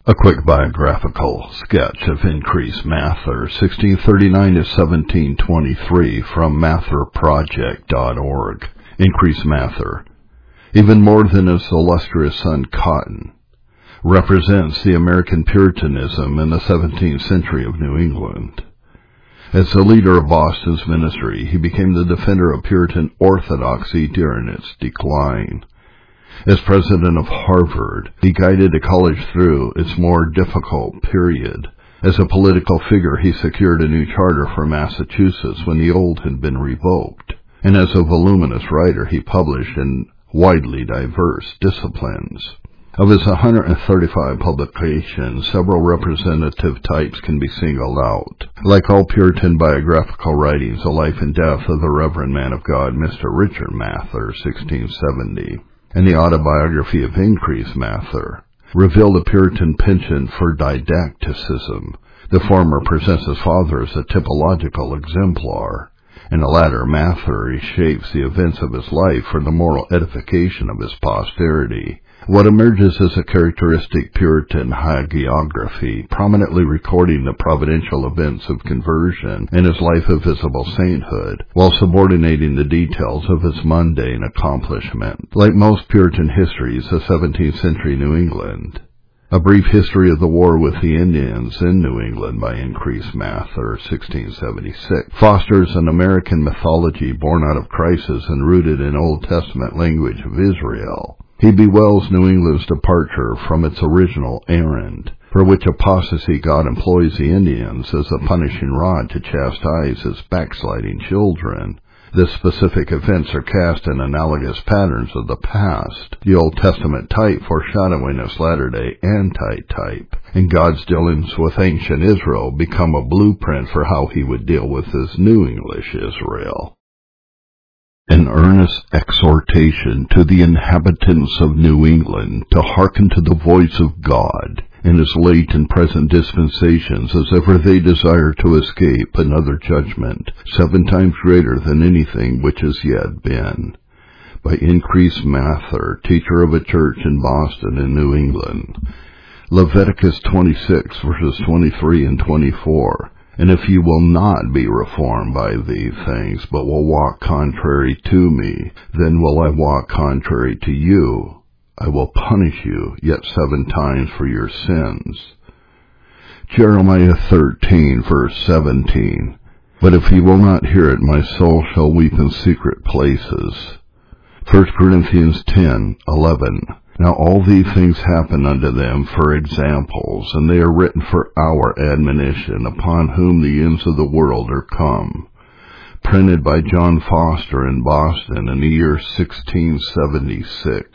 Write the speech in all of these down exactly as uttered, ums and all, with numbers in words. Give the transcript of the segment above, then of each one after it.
A quick biographical sketch of Increase Mather, sixteen thirty-nine to seventeen twenty-three, from mather project dot org. Increase Mather, even more than his illustrious son Cotton, represents the American Puritanism in the seventeenth century of New England. As the leader of Boston's ministry, he became the defender of Puritan orthodoxy during its decline. As president of Harvard, he guided the college through its more difficult period. As a political figure, he secured a new charter for Massachusetts when the old had been revoked. And as a voluminous writer, he published in widely diverse disciplines. Of his one hundred thirty-five publications, several representative types can be singled out. Like all Puritan biographical writings, The Life and Death of the Reverend Man of God, Mister Richard Mather, sixteen seventy, and the Autobiography of Increase Mather, reveal the Puritan penchant for didacticism. The former presents his father as a typological exemplar, and the latter, Mather, reshapes the events of his life for the moral edification of his posterity. What emerges as a characteristic Puritan hagiography, prominently recording the providential events of conversion and his life of visible sainthood, while subordinating the details of his mundane accomplishment. Like most Puritan histories of seventeenth century New England, A Brief History of the War with the Indians in New England by Increase Mather, sixteen seventy-six, fosters an American mythology born out of crisis and rooted in Old Testament language of Israel. He bewails New England's departure from its original errand, for which apostasy God employs the Indians as a punishing rod to chastise his backsliding children. The specific events are cast in analogous patterns of the past, the Old Testament type foreshadowing its latter-day anti-type, and God's dealings with ancient Israel become a blueprint for how he would deal with his New English Israel. An earnest exhortation to the inhabitants of New England to hearken to the voice of God in his late and present dispensations as ever they desire to escape another judgment, seven times greater than anything which has yet been. By Increase Mather, teacher of a church in Boston in New England. Leviticus twenty-six, verses twenty-three and twenty-four. And if you will not be reformed by these things, but will walk contrary to me, then will I walk contrary to you. I will punish you yet seven times for your sins. Jeremiah thirteen, verse seventeen. But if he will not hear it, my soul shall weep in secret places. First Corinthians ten, eleven. Now all these things happen unto them for examples, and they are written for our admonition, upon whom the ends of the world are come. Printed by John Foster in Boston in the year sixteen seventy-six.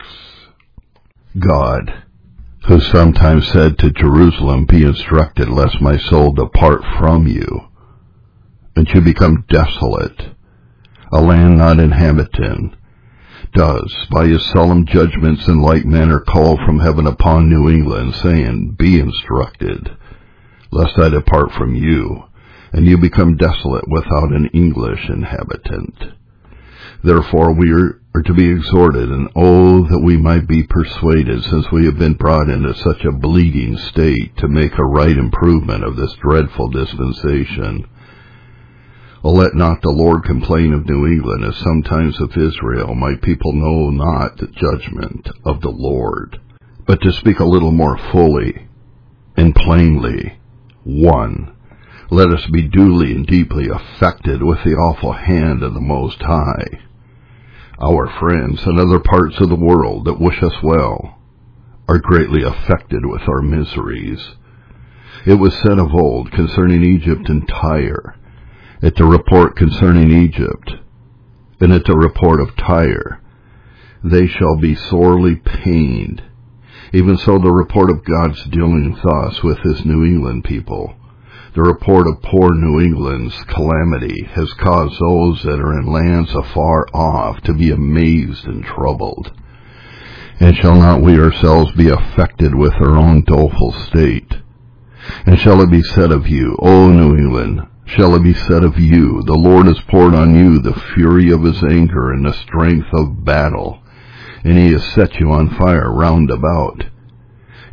God, who sometimes said to Jerusalem, Be instructed, lest my soul depart from you, and you become desolate, a land not inhabited, does, by his solemn judgments in like manner, call from heaven upon New England, saying, Be instructed, lest I depart from you, and you become desolate without an English inhabitant. Therefore we are, are to be exhorted, and oh, that we might be persuaded, since we have been brought into such a bleeding state, to make a right improvement of this dreadful dispensation. Oh, let not the Lord complain of New England, as sometimes of Israel. My people know not the judgment of the Lord. But to speak a little more fully and plainly, one, let us be duly and deeply affected with the awful hand of the Most High. Our friends in other parts of the world that wish us well are greatly affected with our miseries. It was said of old concerning Egypt and Tyre, at the report concerning Egypt, and at the report of Tyre, they shall be sorely pained. Even so the report of God's dealing thus with his New England people, the report of poor New England's calamity, has caused those that are in lands afar off to be amazed and troubled. And shall not we ourselves be affected with our own doleful state? And shall it be said of you, O New England, shall it be said of you, the Lord has poured on you the fury of his anger and the strength of battle, and he has set you on fire round about.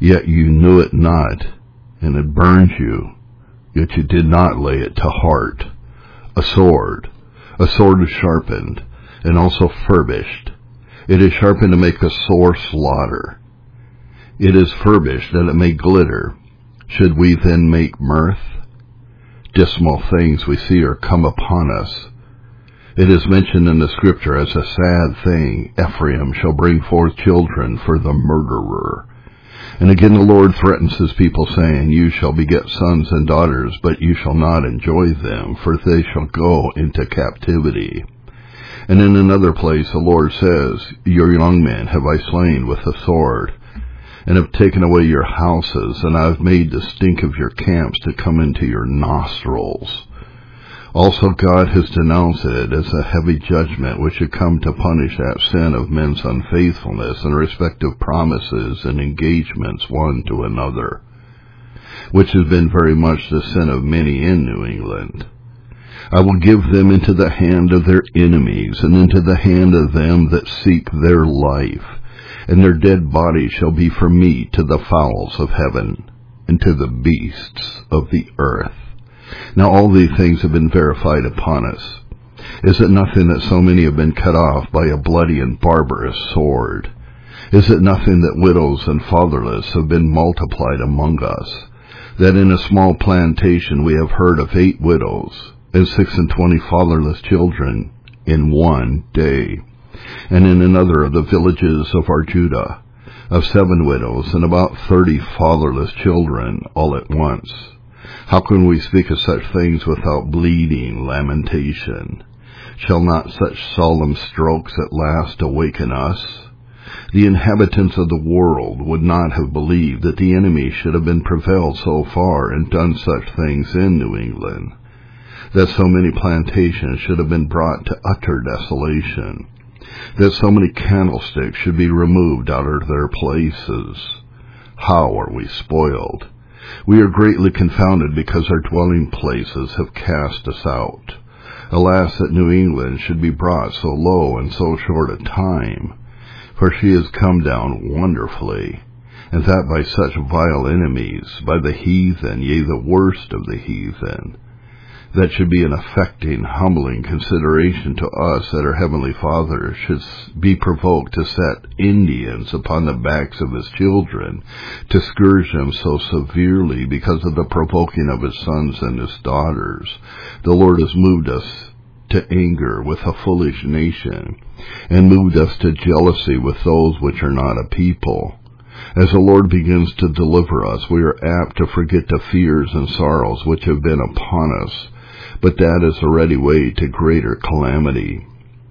Yet you knew it not, and it burns you, yet you did not lay it to heart. A sword, a sword is sharpened, and also furbished. It is sharpened to make a sore slaughter. It is furbished that it may glitter. Should we then make mirth? Dismal things we see are come upon us. It is mentioned in the scripture as a sad thing, Ephraim shall bring forth children for the murderer. And again the Lord threatens his people, saying, You shall beget sons and daughters, but you shall not enjoy them, for they shall go into captivity. And in another place the Lord says, Your young men have I slain with the sword, and have taken away your houses, and I have made the stink of your camps to come into your nostrils. Also God has denounced it as a heavy judgment which should come to punish that sin of men's unfaithfulness and respective promises and engagements one to another, which has been very much the sin of many in New England. I will give them into the hand of their enemies, and into the hand of them that seek their life, and their dead bodies shall be for meat to the fowls of heaven, and to the beasts of the earth. Now all these things have been verified upon us. Is it nothing that so many have been cut off by a bloody and barbarous sword? Is it nothing that widows and fatherless have been multiplied among us? That in a small plantation we have heard of eight widows, and six and twenty fatherless children in one day, and in another of the villages of our Judah, of seven widows and about thirty fatherless children all at once. How can we speak of such things without bleeding lamentation? Shall not such solemn strokes at last awaken us? The inhabitants of the world would not have believed that the enemy should have been prevailed so far and done such things in New England, that so many plantations should have been brought to utter desolation, that so many candlesticks should be removed out of their places. How are we spoiled? We are greatly confounded because our dwelling places have cast us out. Alas, that New England should be brought so low in so short a time, for she has come down wonderfully, and that by such vile enemies, by the heathen, yea, the worst of the heathen. That should be an affecting, humbling consideration to us that our Heavenly Father should be provoked to set Indians upon the backs of his children, to scourge them so severely because of the provoking of his sons and his daughters. The Lord has moved us to anger with a foolish nation, and moved us to jealousy with those which are not a people. As the Lord begins to deliver us, we are apt to forget the fears and sorrows which have been upon us, but that is a ready way to greater calamity.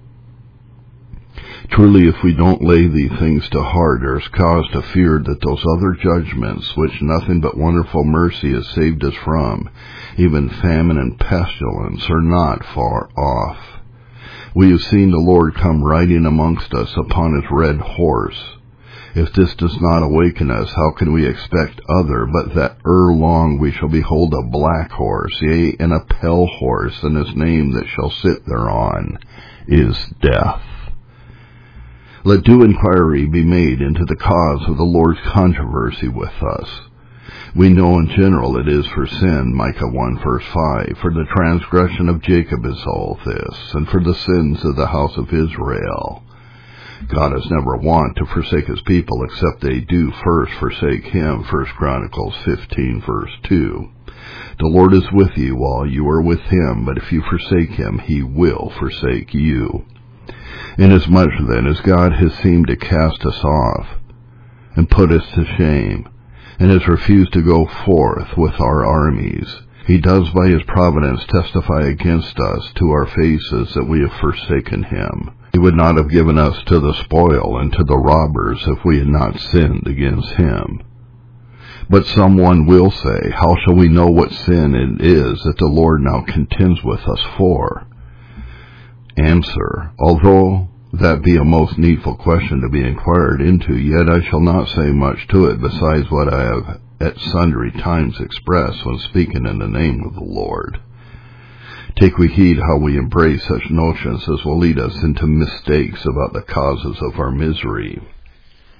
Truly, if we don't lay these things to heart, there is cause to fear that those other judgments, which nothing but wonderful mercy has saved us from, even famine and pestilence, are not far off. We have seen the Lord come riding amongst us upon his red horse. If this does not awaken us, how can we expect other, but that ere long we shall behold a black horse, yea, and a pale horse, and his name that shall sit thereon is Death. Let due inquiry be made into the cause of the Lord's controversy with us. We know in general it is for sin, Micah one verse five, for the transgression of Jacob is all this, and for the sins of the house of Israel. God is never wont to forsake his people, except they do first forsake him, First Chronicles fifteen verse two. The Lord is with you while you are with him, but if you forsake him, he will forsake you. Inasmuch then as God has seemed to cast us off, and put us to shame, and has refused to go forth with our armies, he does by his providence testify against us to our faces that we have forsaken him. He would not have given us to the spoil and to the robbers if we had not sinned against him. But someone will say, how shall we know what sin it is that the Lord now contends with us for? Answer, although that be a most needful question to be inquired into, yet I shall not say much to it besides what I have at sundry times expressed when speaking in the name of the Lord. Take we heed how we embrace such notions as will lead us into mistakes about the causes of our misery.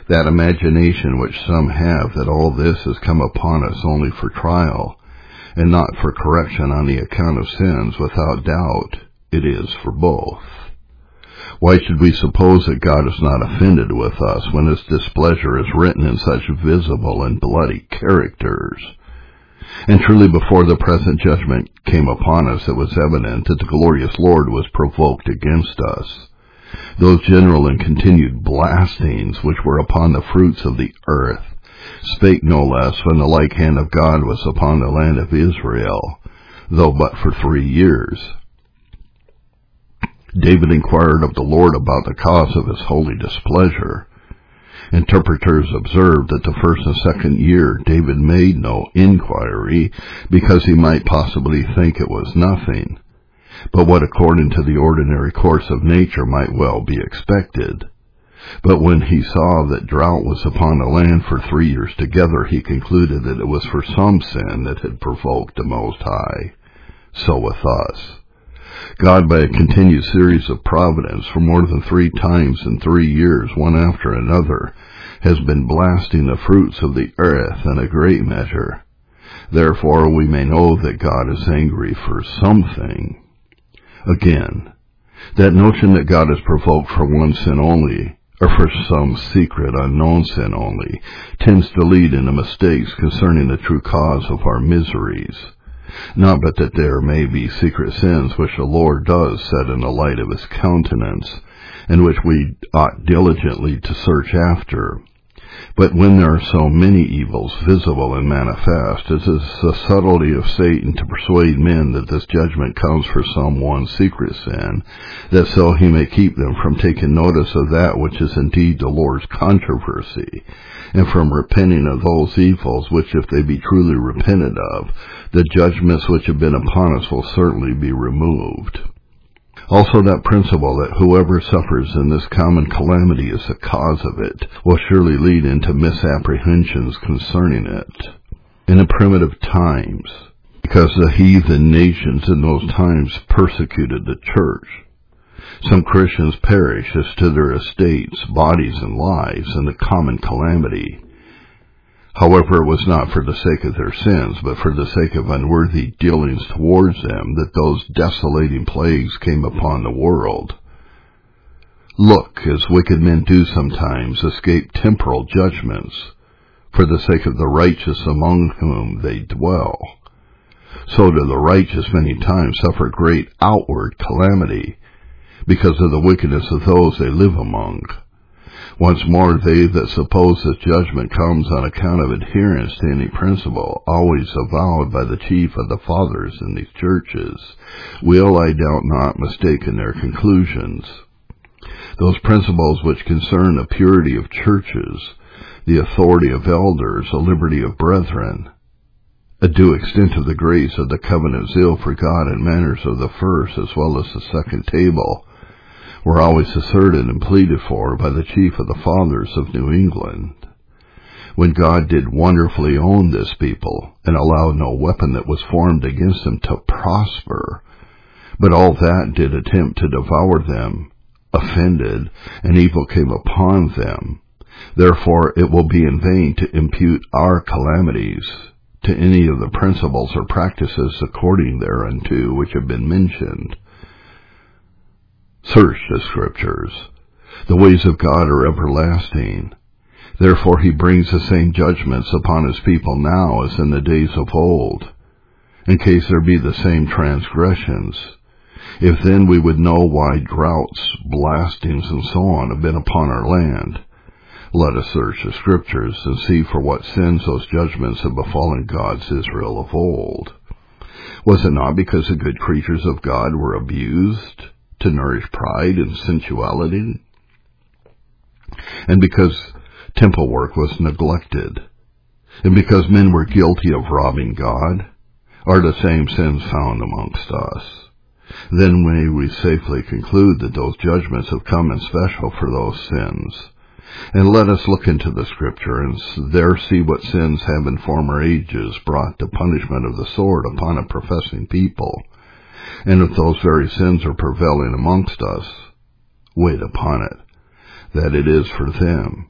That imagination which some have that all this has come upon us only for trial, and not for correction on the account of sins, without doubt it is for both. Why should we suppose that God is not offended with us when his displeasure is written in such visible and bloody characters? And truly before the present judgment came upon us, it was evident that the glorious Lord was provoked against us. Those general and continued blastings which were upon the fruits of the earth spake no less when the like hand of God was upon the land of Israel, though but for three years. David inquired of the Lord about the cause of his holy displeasure. Interpreters observed that the first and second year David made no inquiry, because he might possibly think it was nothing, but what according to the ordinary course of nature might well be expected. But when he saw that drought was upon the land for three years together, he concluded that it was for some sin that had provoked the Most High. So with us. God, by a continued series of providence for more than three times in three years, one after another, has been blasting the fruits of the earth in a great measure. Therefore we may know that God is angry for something. Again, that notion that God is provoked for one sin only, or for some secret unknown sin only, tends to lead into mistakes concerning the true cause of our miseries. Not but that there may be secret sins which the Lord does set in the light of his countenance, and which we ought diligently to search after. But when there are so many evils visible and manifest, it is the subtlety of Satan to persuade men that this judgment comes for some one secret sin, that so he may keep them from taking notice of that which is indeed the Lord's controversy, and from repenting of those evils which, if they be truly repented of, the judgments which have been upon us will certainly be removed. Also that principle that whoever suffers in this common calamity is the cause of it will surely lead into misapprehensions concerning it. In the primitive times, because the heathen nations in those times persecuted the church, some Christians perished as to their estates, bodies, and lives in the common calamity. However, it was not for the sake of their sins, but for the sake of unworthy dealings towards them, that those desolating plagues came upon the world. Look, as wicked men do sometimes escape temporal judgments, for the sake of the righteous among whom they dwell, so do the righteous many times suffer great outward calamity, because of the wickedness of those they live among. Once more, they that suppose that judgment comes on account of adherence to any principle, always avowed by the chief of the fathers in these churches, will, I doubt not, mistake in their conclusions. Those principles which concern the purity of churches, the authority of elders, the liberty of brethren, a due extent of the grace of the covenant zeal for God and manners of the first as well as the second table, were always asserted and pleaded for by the chief of the fathers of New England. When God did wonderfully own this people, and allowed no weapon that was formed against them to prosper, but all that did attempt to devour them, offended, and evil came upon them. Therefore it will be in vain to impute our calamities to any of the principles or practices according thereunto which have been mentioned. Search the Scriptures. The ways of God are everlasting. Therefore he brings the same judgments upon his people now as in the days of old, in case there be the same transgressions. If then we would know why droughts, blastings, and so on have been upon our land, let us search the Scriptures and see for what sins those judgments have befallen God's Israel of old. Was it not because the good creatures of God were abused to nourish pride and sensuality, and because temple work was neglected, and because men were guilty of robbing God? Are the same sins found amongst us? Then may we safely conclude that those judgments have come in special for those sins. And let us look into the Scripture, and there see what sins have in former ages brought the punishment of the sword upon a professing people. And if those very sins are prevailing amongst us, wait upon it, that it is for them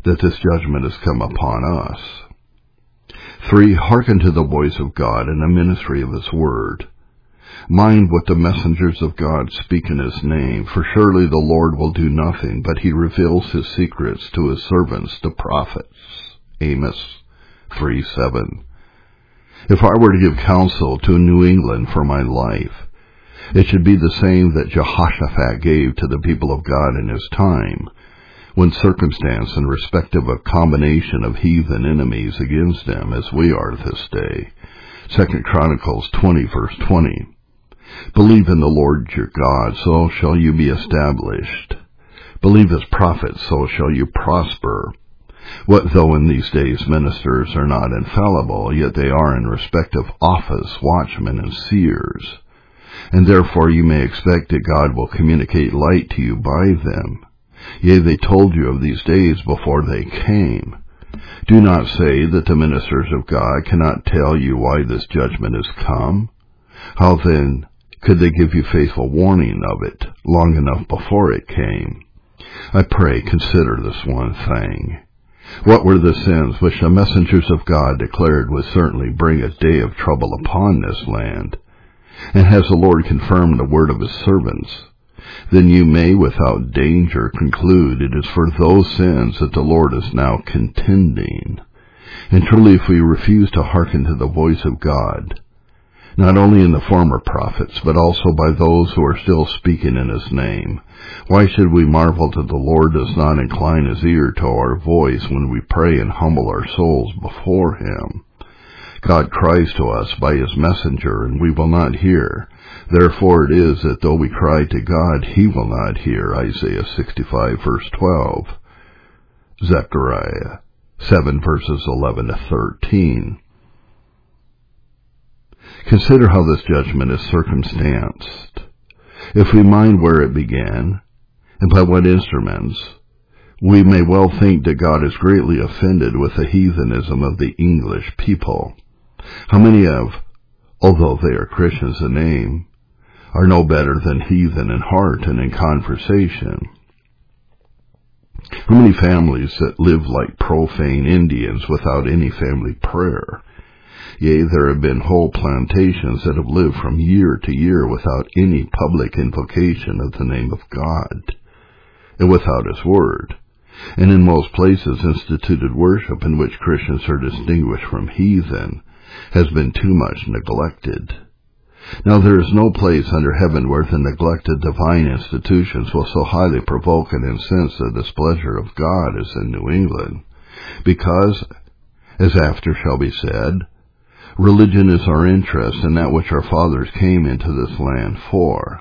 that this judgment has come upon us. Three, hearken to the voice of God in the ministry of his word. Mind what the messengers of God speak in his name, for surely the Lord will do nothing, but he reveals his secrets to his servants, the prophets. Amos three seven. If I were to give counsel to New England for my life, it should be the same that Jehoshaphat gave to the people of God in his time, when circumstance and respective a combination of heathen enemies against them, as we are this day. Second Chronicles twenty, verse twenty. Believe in the Lord your God, so shall you be established. Believe his prophets, so shall you prosper. What though in these days ministers are not infallible, yet they are in respect of office, watchmen and seers. And therefore you may expect that God will communicate light to you by them. Yea, they told you of these days before they came. Do not say that the ministers of God cannot tell you why this judgment is come. How then could they give you faithful warning of it long enough before it came? I pray, consider this one thing. What were the sins which the messengers of God declared would certainly bring a day of trouble upon this land? And has the Lord confirmed the word of his servants? Then you may without danger conclude it is for those sins that the Lord is now contending. And truly if we refuse to hearken to the voice of God, not only in the former prophets, but also by those who are still speaking in his name, why should we marvel that the Lord does not incline his ear to our voice when we pray and humble our souls before him? God cries to us by his messenger, and we will not hear. Therefore it is that though we cry to God, he will not hear. Isaiah sixty-five, verse twelve. Zechariah seven, verses eleven to thirteen. Consider how this judgment is circumstanced. If we mind where it began, and by what instruments, we may well think that God is greatly offended with the heathenism of the English people. How many of, although they are Christians in name, are no better than heathen in heart and in conversation? How many families that live like profane Indians without any family prayer? Yea, there have been whole plantations that have lived from year to year without any public invocation of the name of God, and without his word, and in most places instituted worship in which Christians are distinguished from heathen has been too much neglected. Now there is no place under heaven where the neglected divine institutions will so highly provoke and incense the displeasure of God as in New England, because, as after shall be said, religion is our interest in that which our fathers came into this land for.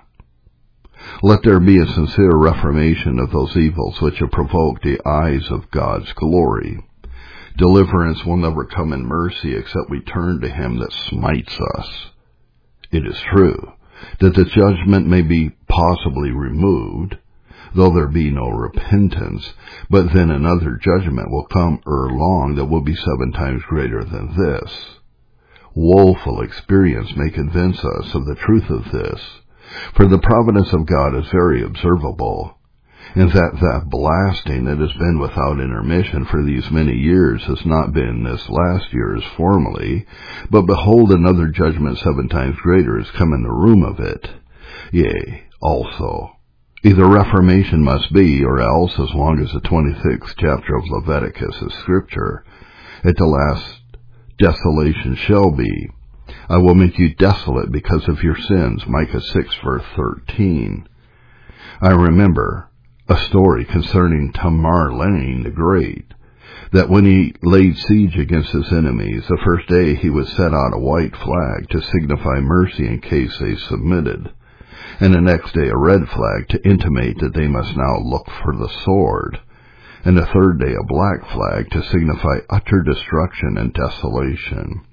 Let there be a sincere reformation of those evils which have provoked the eyes of God's glory. Deliverance will never come in mercy except we turn to him that smites us. It is true that the judgment may be possibly removed, though there be no repentance, but then another judgment will come ere long that will be seven times greater than this. Woeful experience may convince us of the truth of this, for the providence of God is very observable, and that that blasting that has been without intermission for these many years has not been this last year as formerly, but behold, another judgment seven times greater is come in the room of it. Yea, also, either reformation must be, or else, as long as the twenty-sixth chapter of Leviticus is scripture, at the last desolation shall be. I will make you desolate because of your sins. Micah six, verse thirteen. I remember a story concerning Tamerlane the Great, that when he laid siege against his enemies, the first day he would set out a white flag to signify mercy in case they submitted, and the next day a red flag to intimate that they must now look for the sword, and the third day a black flag to signify utter destruction and desolation.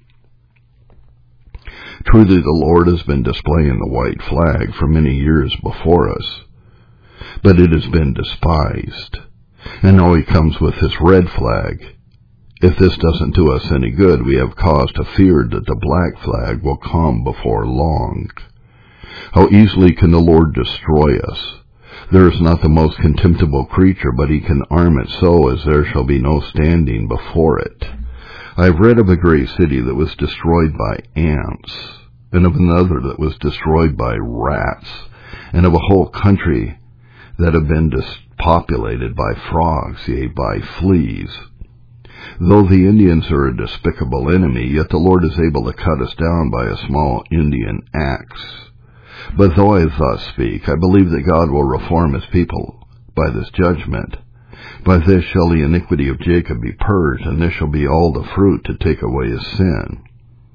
Truly the Lord has been displaying the white flag for many years before us, but it has been despised, and now he comes with this red flag. If this doesn't do us any good, we have cause to fear that the black flag will come before long. How easily can the Lord destroy us? There is not the most contemptible creature, but he can arm it so as there shall be no standing before it. I have read of a great city that was destroyed by ants, and of another that was destroyed by rats, and of a whole country that had been depopulated by frogs, yea, by fleas. Though the Indians are a despicable enemy, yet the Lord is able to cut us down by a small Indian axe. But though I thus speak, I believe that God will reform his people by this judgment. By this shall the iniquity of Jacob be purged, and this shall be all the fruit to take away his sin.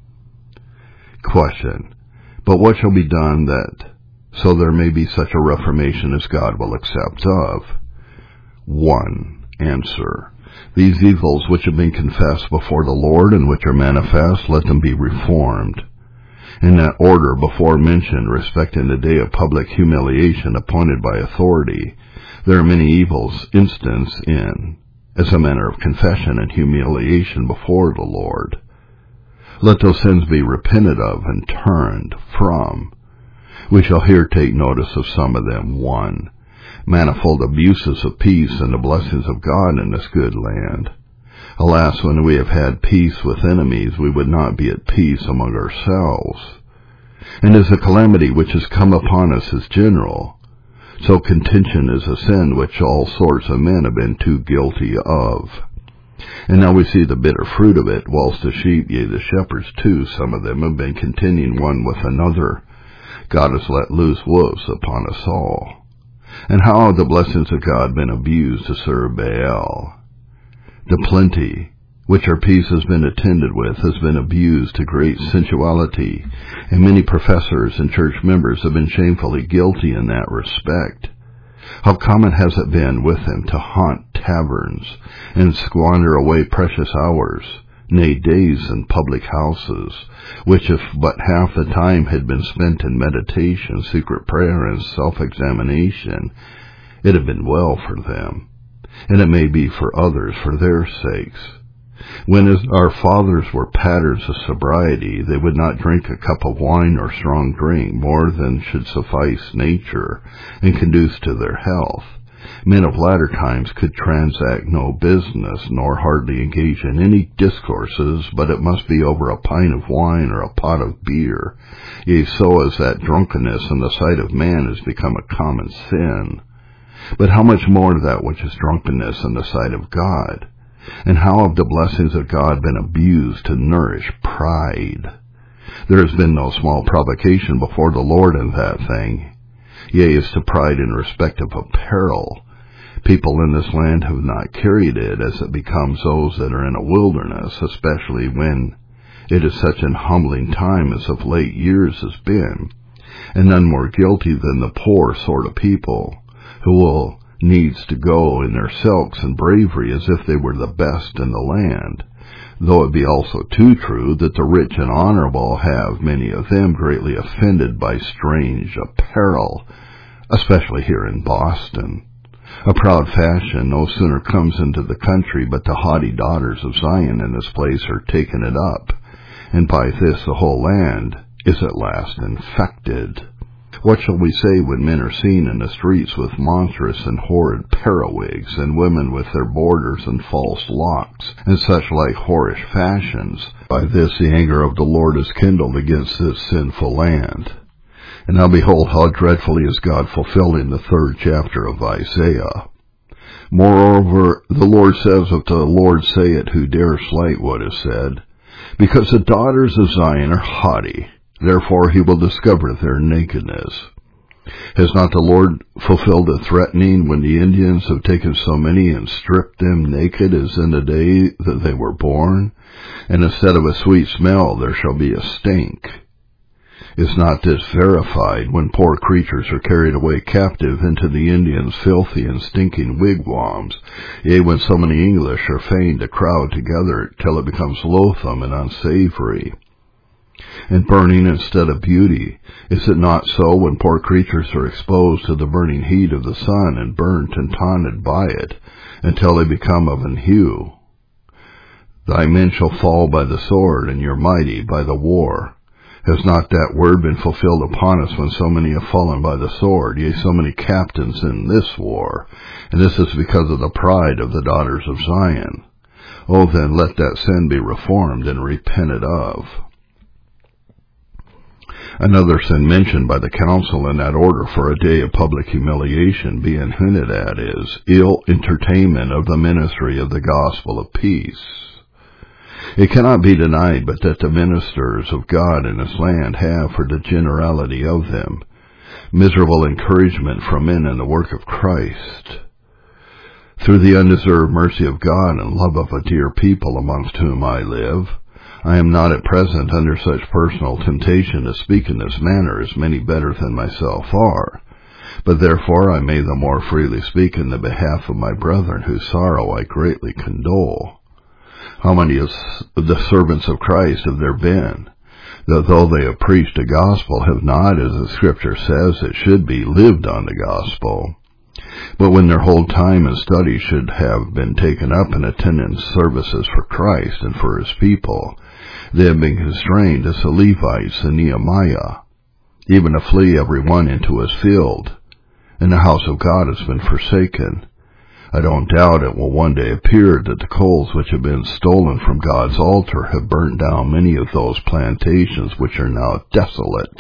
Question. But what shall be done that so there may be such a reformation as God will accept of? One. Answer. These evils which have been confessed before the Lord and which are manifest, let them be reformed. In that order before mentioned respecting the day of public humiliation appointed by authority, there are many evils instanced in, as a manner of confession and humiliation before the Lord. Let those sins be repented of and turned from. We shall here take notice of some of them. One. Manifold abuses of peace and the blessings of God in this good land. Alas, when we have had peace with enemies, we would not be at peace among ourselves. And as the calamity which has come upon us is general, so contention is a sin which all sorts of men have been too guilty of. And now we see the bitter fruit of it, whilst the sheep, yea, the shepherds too, some of them have been contending one with another. God has let loose wolves upon us all. And how have the blessings of God been abused to serve Baal? The plenty which our peace has been attended with has been abused to great sensuality, and many professors and church members have been shamefully guilty in that respect. How common has it been with them to haunt taverns and squander away precious hours, nay, days in public houses, which if but half the time had been spent in meditation, secret prayer, and self-examination, it had been well for them, and it may be for others for their sakes. When as our fathers were patterns of sobriety, they would not drink a cup of wine or strong drink more than should suffice nature and conduce to their health. Men of latter times could transact no business, nor hardly engage in any discourses, but it must be over a pint of wine or a pot of beer, yea, so as that drunkenness in the sight of man has become a common sin. But how much more that which is drunkenness in the sight of God? And how have the blessings of God been abused to nourish pride? There has been no small provocation before the Lord in that thing. Yea, as to pride in respect of apparel, people in this land have not carried it as it becomes those that are in a wilderness, especially when it is such an humbling time as of late years has been, and none more guilty than the poor sort of people, who will needs to go in their silks and bravery as if they were the best in the land, though it be also too true that the rich and honorable have, many of them, greatly offended by strange apparel, especially here in Boston. A proud fashion no sooner comes into the country but the haughty daughters of Zion in this place are taken it up, and by this the whole land is at last infected. What shall we say when men are seen in the streets with monstrous and horrid periwigs, and women with their borders and false locks, and such like whorish fashions? By this the anger of the Lord is kindled against this sinful land. And now behold, how dreadfully is God fulfilled in the third chapter of Isaiah. Moreover, the Lord says, if the Lord say it, who dare slight what is said? Because the daughters of Zion are haughty, therefore he will discover their nakedness. Has not the Lord fulfilled the threatening when the Indians have taken so many and stripped them naked as in the day that they were born? And instead of a sweet smell there shall be a stink. Is not this verified when poor creatures are carried away captive into the Indians' filthy and stinking wigwams, yea, when so many English are fain to crowd together till it becomes loathsome and unsavory? And burning instead of beauty, is it not so when poor creatures are exposed to the burning heat of the sun and burnt and taunted by it, until they become of an hue? Thy men shall fall by the sword, and your mighty by the war. Has not that word been fulfilled upon us when so many have fallen by the sword, yea, so many captains in this war? And this is because of the pride of the daughters of Zion. Oh, then let that sin be reformed and repented of. Another sin mentioned by the council in that order for a day of public humiliation being hinted at is ill entertainment of the ministry of the gospel of peace. It cannot be denied but that the ministers of God in this land have, for the generality of them, miserable encouragement from men in the work of Christ. Through the undeserved mercy of God and love of a dear people amongst whom I live, I am not at present under such personal temptation to speak in this manner as many better than myself are, but therefore I may the more freely speak in the behalf of my brethren whose sorrow I greatly condole. How many of the servants of Christ have there been, that though they have preached a gospel, have not, as the Scripture says it should be, lived on the gospel? But when their whole time and study should have been taken up in attendance services for Christ and for his people, they have been constrained as the Levites and Nehemiah, even to flee every one into his field, and the house of God has been forsaken. I don't doubt it will one day appear that the coals which have been stolen from God's altar have burnt down many of those plantations which are now desolate.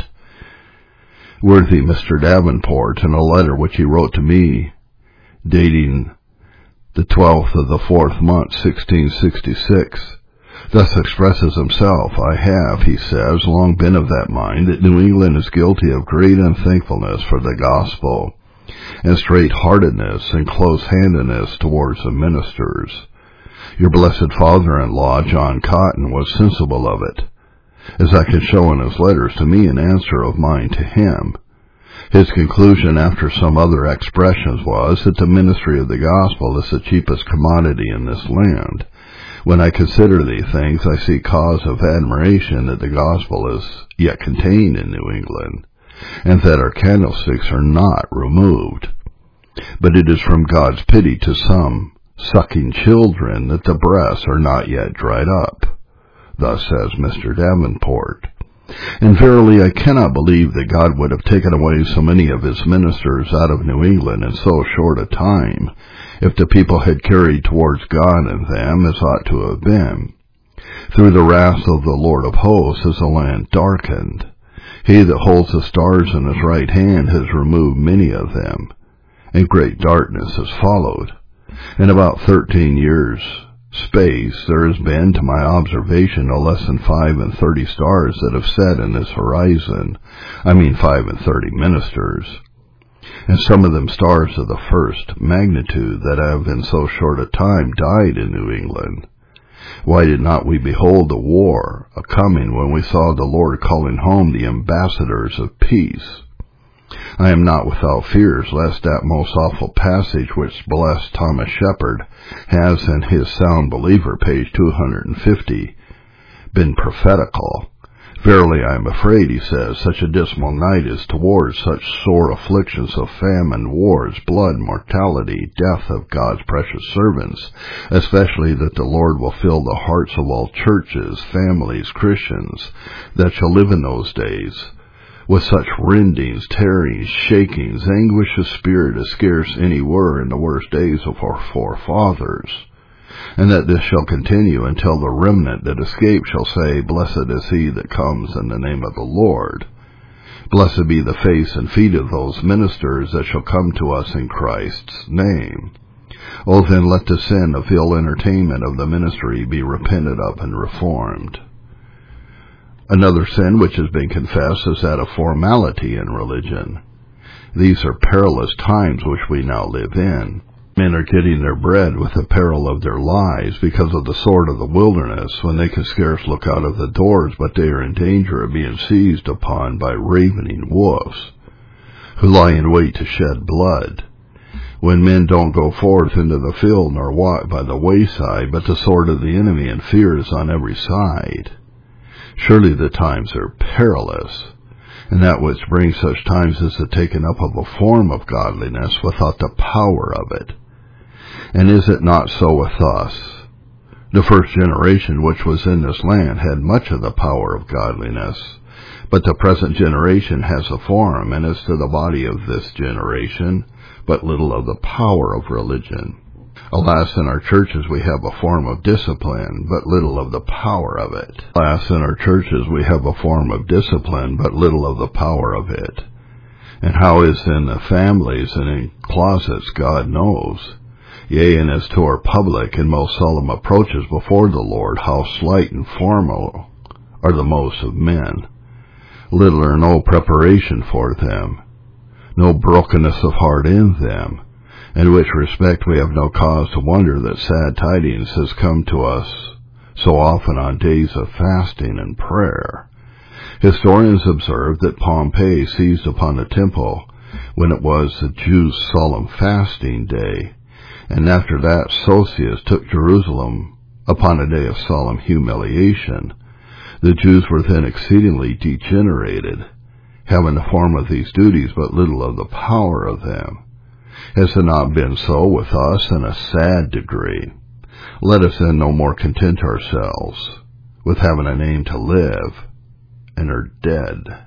Worthy Mister Davenport, in a letter which he wrote to me, dating the twelfth of the fourth month, sixteen sixty-six, thus expresses himself. I have, he says, long been of that mind that New England is guilty of great unthankfulness for the gospel, and straight-heartedness and close-handedness towards the ministers. Your blessed father-in-law, John Cotton, was sensible of it, as I can show in his letters to me in answer of mine to him. His conclusion after some other expressions was that the ministry of the gospel is the cheapest commodity in this land. When I consider these things, I see cause of admiration that the gospel is yet contained in New England, and that our candlesticks are not removed. But it is from God's pity to some sucking children that the breasts are not yet dried up. Thus says Mister Davenport. And verily I cannot believe that God would have taken away so many of his ministers out of New England in so short a time, if the people had carried towards God and them as ought to have been. Through the wrath of the Lord of hosts is the land darkened. He that holds the stars in his right hand has removed many of them, and great darkness has followed. In about thirteen years' space there has been, to my observation, no less than five and thirty stars that have set in this horizon. I mean five and thirty ministers, and some of them stars of the first magnitude that have in so short a time died in New England. Why did not we behold the war a coming when we saw the Lord calling home the ambassadors of peace? I am not without fears lest that most awful passage which blessed Thomas Shepard has in his Sound Believer, page two hundred fifty, been prophetical. Verily I am afraid, he says, such a dismal night is towards such sore afflictions of famine, wars, blood, mortality, death of God's precious servants, especially that the Lord will fill the hearts of all churches, families, Christians, that shall live in those days, with such rendings, tearings, shakings, anguish of spirit as scarce any were in the worst days of our forefathers, and that this shall continue until the remnant that escape shall say, Blessed is he that comes in the name of the Lord. Blessed be the face and feet of those ministers that shall come to us in Christ's name. Oh, then let the sin of ill entertainment of the ministry be repented of and reformed. Another sin which has been confessed is that of formality in religion. These are perilous times which we now live in. Men are getting their bread with the peril of their lives because of the sword of the wilderness, when they can scarce look out of the doors, but they are in danger of being seized upon by ravening wolves, who lie in wait to shed blood. When men don't go forth into the field nor walk by the wayside, but the sword of the enemy and fear is on every side. Surely the times are perilous, and that which brings such times is the taking up of a form of godliness without the power of it. And is it not so with us? The first generation which was in this land had much of the power of godliness, But the present generation has a form, and as to the body of this generation, but little of the power of religion. Alas, in our churches we have a form of discipline, but little of the power of it. Alas, in our churches we have a form of discipline, but little of the power of it. And how is in the families and in closets, God knows. Yea, and as to our public and most solemn approaches before the Lord, how slight and formal are the most of men. Little or no preparation for them, no brokenness of heart in them, in which respect we have no cause to wonder that sad tidings has come to us so often on days of fasting and prayer. Historians observe that Pompey seized upon the temple when it was the Jews' solemn fasting day, and after that Sosius took Jerusalem upon a day of solemn humiliation. The Jews were then exceedingly degenerated, having the form of these duties but little of the power of them. Has it not been so with us in a sad degree? Let us then no more content ourselves with having a name to live, and are dead.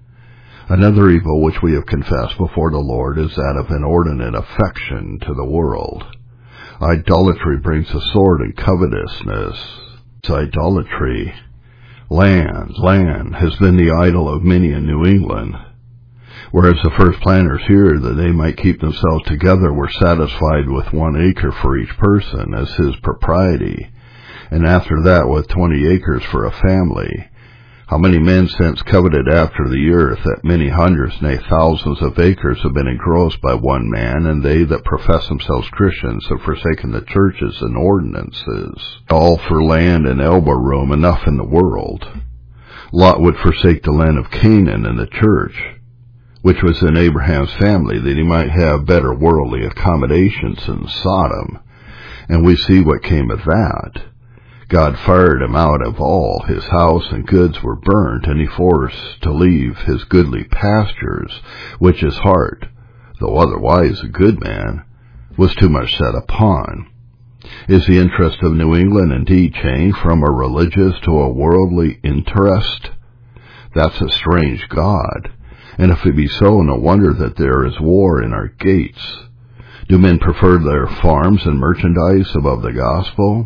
Another evil which we have confessed before the Lord is that of inordinate affection to the world. Idolatry brings a sword and covetousness. It's idolatry. Land, land has been the idol of many in New England, whereas the first planters here, that they might keep themselves together, were satisfied with one acre for each person as his propriety, and after that with twenty acres for a family. How many men since coveted after the earth, that many hundreds, nay thousands of acres have been engrossed by one man, and they that profess themselves Christians have forsaken the churches and ordinances, all for land and elbow room enough in the world. Lot would forsake the land of Canaan and the church, which was in Abraham's family, that he might have better worldly accommodations in Sodom. And we see what came of that. God fired him out of all, his house and goods were burnt, and he forced to leave his goodly pastures, which his heart, though otherwise a good man, was too much set upon. Is the interest of New England indeed changed from a religious to a worldly interest? That's a strange God, and if it be so, no wonder that there is war in our gates. Do men prefer their farms and merchandise above the gospel?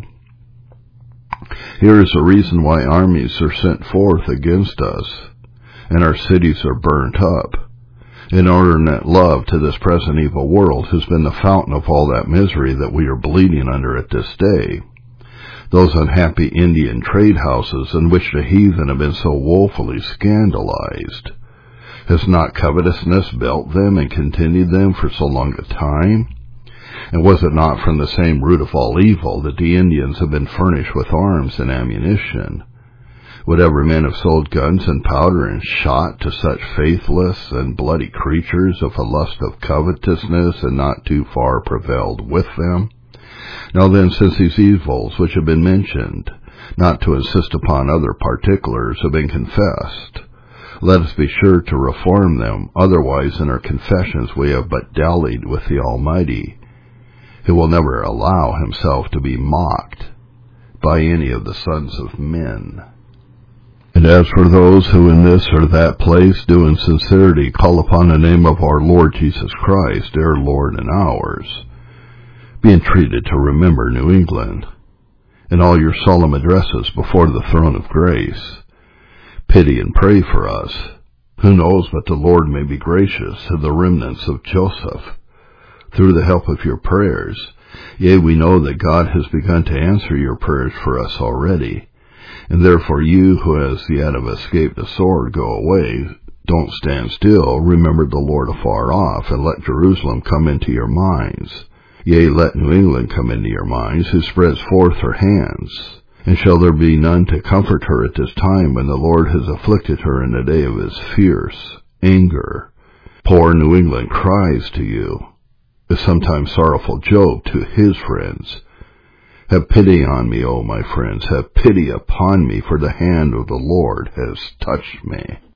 Here is the reason why armies are sent forth against us, and our cities are burnt up. Inordinate love to this present evil world has been the fountain of all that misery that we are bleeding under at this day. Those unhappy Indian trade houses in which the heathen have been so woefully scandalized, has not covetousness built them and continued them for so long a time? And was it not from the same root of all evil that the Indians have been furnished with arms and ammunition? Whatever men have sold guns and powder and shot to such faithless and bloody creatures of a lust of covetousness, and not too far prevailed with them? Now then, since these evils which have been mentioned, not to insist upon other particulars, have been confessed, let us be sure to reform them, otherwise in our confessions we have but dallied with the Almighty, who will never allow himself to be mocked by any of the sons of men. And as for those who in this or that place do in sincerity call upon the name of our Lord Jesus Christ, their Lord and ours, be entreated to remember New England in all your solemn addresses before the throne of grace. Pity and pray for us. Who knows but the Lord may be gracious to the remnants of Joseph, through the help of your prayers. Yea, we know that God has begun to answer your prayers for us already. And therefore you, who as yet have escaped the sword, go away. Don't stand still. Remember the Lord afar off, and let Jerusalem come into your minds. Yea, let New England come into your minds, who spreads forth her hands. And shall there be none to comfort her at this time, when the Lord has afflicted her in the day of his fierce anger? Poor New England cries to you, as sometimes sorrowful Job to his friends. Have pity on me, O my friends, have pity upon me, for the hand of the Lord has touched me.